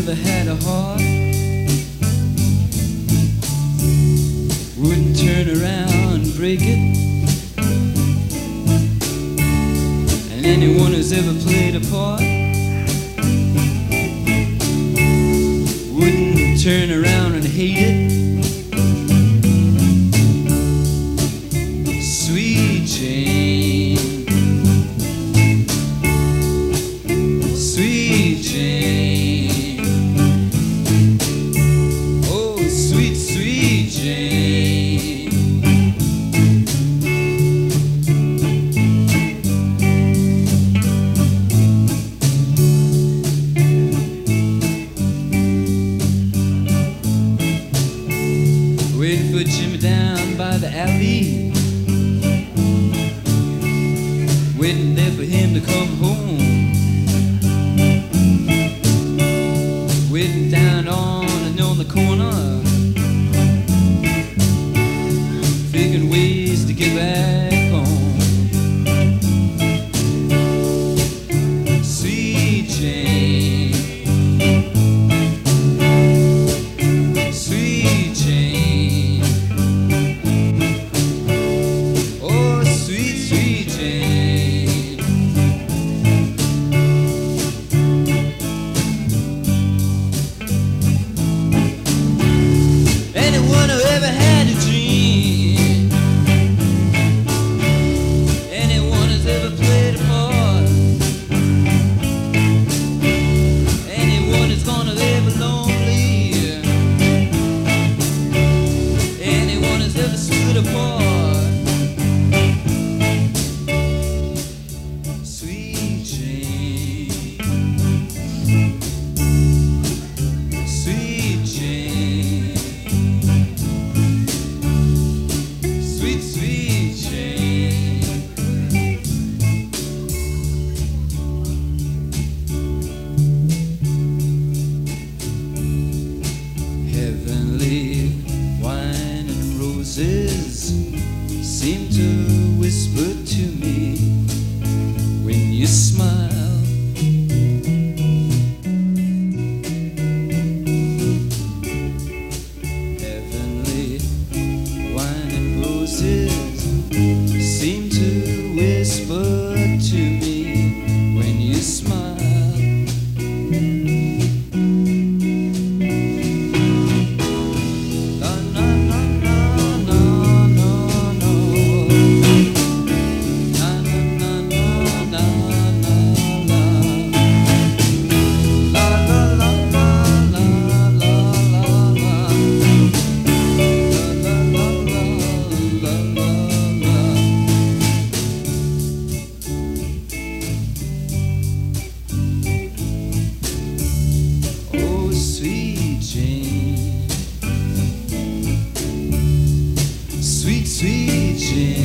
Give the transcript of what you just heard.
ever had a heart wouldn't turn around and break it. And anyone who's ever played a part wouldn't turn around and hate it. Sweet Jane, Sweet Jane, oh sweet, sweet Jane. Waiting for Jimmy down by the alley, waiting there for him to come home, waiting down on the corner, figuring ways to get back home. Sweet Jane, Sweet Jane, oh sweet, sweet Jane. Anyone who ever had a dream, anyone who's ever played a part, anyone who's gonna live lonely, anyone who's ever stood apart. Sweet Jane, Sweet Jane, sweet, sweet Jane. Heavenly wine and roses seem to whisper to me when you smile. Heavenly wine and roses seem to whisper to me when you smile. La la la la la la la. La la la la la la la. La la la la la la la la. La la la la la la. Oh sweet Jane, sweet, sweet Jane.